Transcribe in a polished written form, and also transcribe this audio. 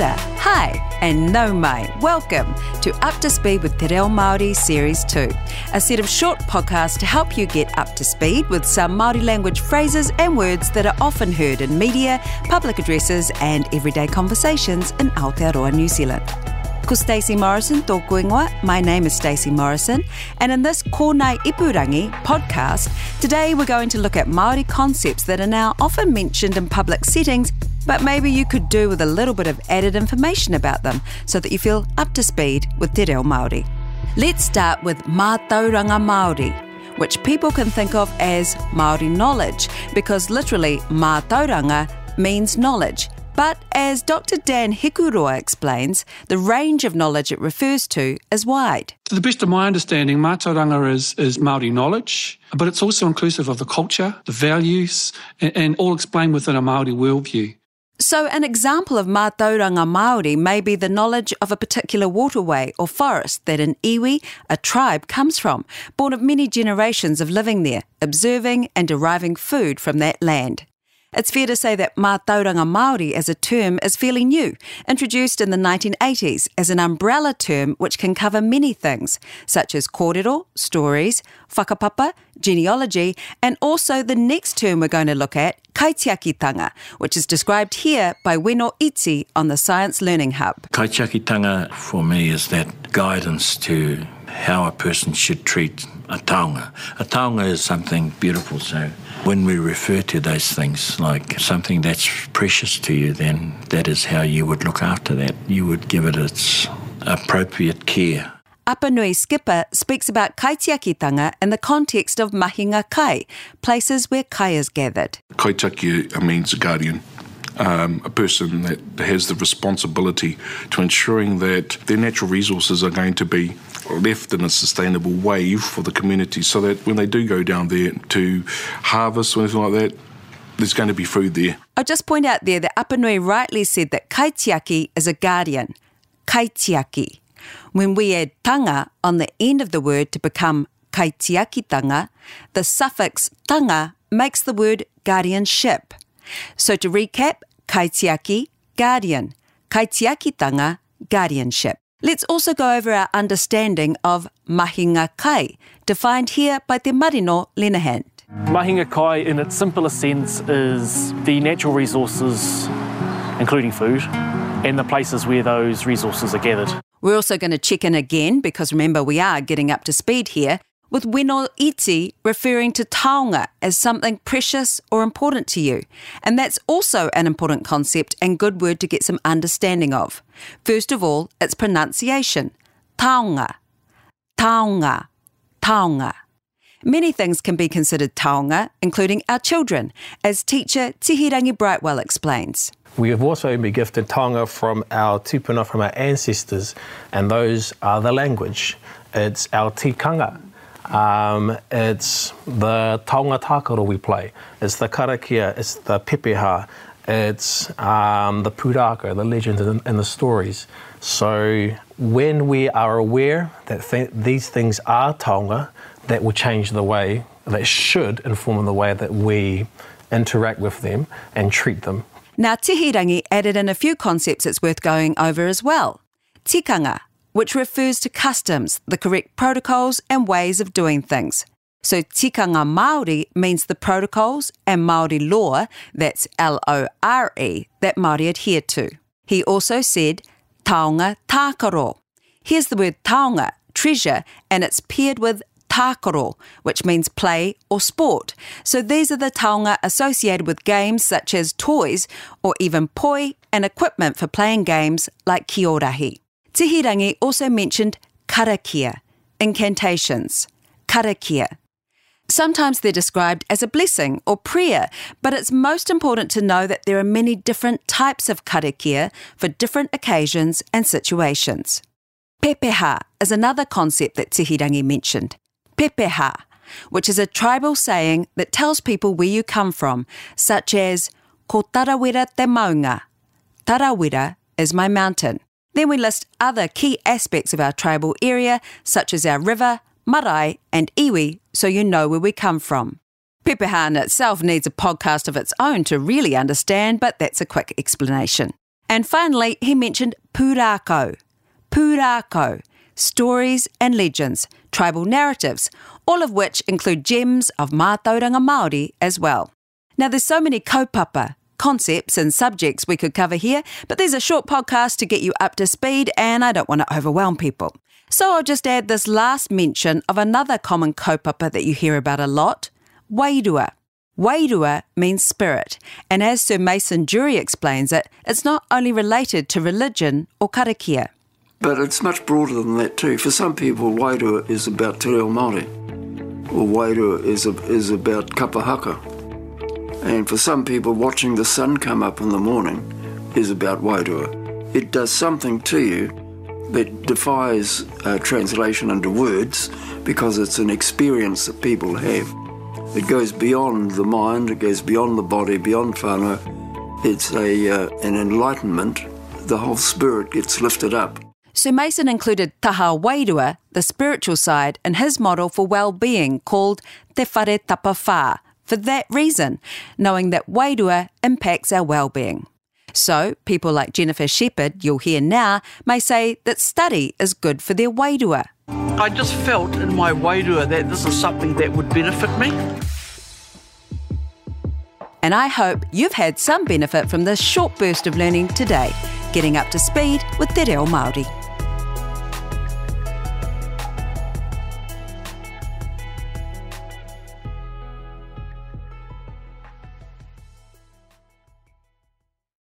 ora, hi, and nau mai. Welcome to Up to Speed with Te Reo Māori Series 2, a set of short podcasts to help you get up to speed with some Māori language phrases and words that are often heard in media, public addresses and everyday conversations in Aotearoa, New Zealand. Ko Stacey Morrison tōku ingoa. My name is Stacey Morrison, and in this Kōnei Ipurangi podcast, today we're going to look at Māori concepts that are now often mentioned in public settings, but maybe you could do with a little bit of added information about them so that you feel up to speed with Te Reo Māori. Let's start with Mātauranga Māori, which people can think of as Māori knowledge, because literally Mātauranga means knowledge. But as Dr. Dan Hikuroa explains, the range of knowledge it refers to is wide. To the best of my understanding, Mātauranga is Māori knowledge, but it's also inclusive of the culture, the values, and all explained within a Māori worldview. So an example of Mātauranga Māori may be the knowledge of a particular waterway or forest that an iwi, a tribe, comes from, born of many generations of living there, observing and deriving food from that land. It's fair to say that Mātauranga Māori as a term is fairly new, introduced in the 1980s as an umbrella term which can cover many things, such as kōrero, stories, whakapapa, genealogy, and also the next term we're going to look at, kaitiakitanga, which is described here by Weno Itzi on the Science Learning Hub. Kaitiakitanga for me is that guidance to how a person should treat a taonga. A taonga is something beautiful, so when we refer to those things like something that's precious to you, then that is how you would look after that. You would give it its appropriate care. Apanui Skipper speaks about kaitiakitanga in the context of mahinga kai, places where kai is gathered. Kaitiaki means a guardian, a person that has the responsibility to ensuring that their natural resources are going to be left in a sustainable way for the community, so that when they do go down there to harvest or anything like that, there's going to be food there. I'll just point out there that Apanui rightly said that kaitiaki is a guardian, kaitiaki. When we add tanga on the end of the word to become kaitiakitanga, the suffix tanga makes the word guardianship. So to recap, kaitiaki, guardian, kaitiakitanga, guardianship. Let's also go over our understanding of mahinga kai, defined here by Te Marino Lenahan. Mahinga kai, in its simplest sense, is the natural resources, including food, and the places where those resources are gathered. We're also going to check in again, because remember we are getting up to speed here, with Weno Iti referring to taonga as something precious or important to you. And that's also an important concept and good word to get some understanding of. First of all, its pronunciation. Taonga, taonga, taonga. Many things can be considered taonga, including our children, as teacher Tihirangi Brightwell explains. We have also been gifted taonga from our tupuna, from our ancestors, and those are the language. It's our tikanga. It's the taonga tākaro we play. It's the karakia, it's the pepeha, it's the pūrākau, the legends and the stories. So when we are aware that these things are taonga, that will change the way, that should inform the way that we interact with them and treat them. Now, Tihirangi added in a few concepts it's worth going over as well. Tikanga, which refers to customs, the correct protocols and ways of doing things. So tikanga Māori means the protocols and Māori law, that's L-O-R-E, that Māori adhere to. He also said taonga tākaro. Here's the word taonga, treasure, and it's paired with tākaro, which means play or sport. So these are the taonga associated with games such as toys or even poi and equipment for playing games like kiorahi. Tihirangi also mentioned karakia, incantations, karakia. Sometimes they're described as a blessing or prayer, but it's most important to know that there are many different types of karakia for different occasions and situations. Pepeha is another concept that Tihirangi mentioned. Pepeha, which is a tribal saying that tells people where you come from, such as ko Tarawera te maunga. Tarawera is my mountain. Then we list other key aspects of our tribal area, such as our river, marae and iwi, so you know where we come from. Pepeha in itself needs a podcast of its own to really understand, but that's a quick explanation. And finally, he mentioned pūrākau. Pūrākau, stories and legends, tribal narratives, all of which include gems of mātauranga Māori as well. Now, there's so many kaupapa, concepts and subjects we could cover here, but there's a short podcast to get you up to speed and I don't want to overwhelm people. So I'll just add this last mention of another common kaupapa that you hear about a lot, wairua. Wairua means spirit, and as Sir Mason Dury explains it, it's not only related to religion or karakia. But it's much broader than that too. For some people, wairua is about te reo Māori, or wairua is about kapahaka. And for some people, watching the sun come up in the morning is about wairua. It does something to you that defies translation into words because it's an experience that people have. It goes beyond the mind, it goes beyond the body, beyond whānau. It's an enlightenment. The whole spirit gets lifted up. Sir Mason included taha wairua, the spiritual side, in his model for well-being called te whare tapa whā, for that reason, knowing that wairua impacts our well-being. So, people like Jennifer Shepherd, you'll hear now, may say that study is good for their wairua. I just felt in my wairua that this is something that would benefit me. And I hope you've had some benefit from this short burst of learning today, getting up to speed with Te Reo Māori.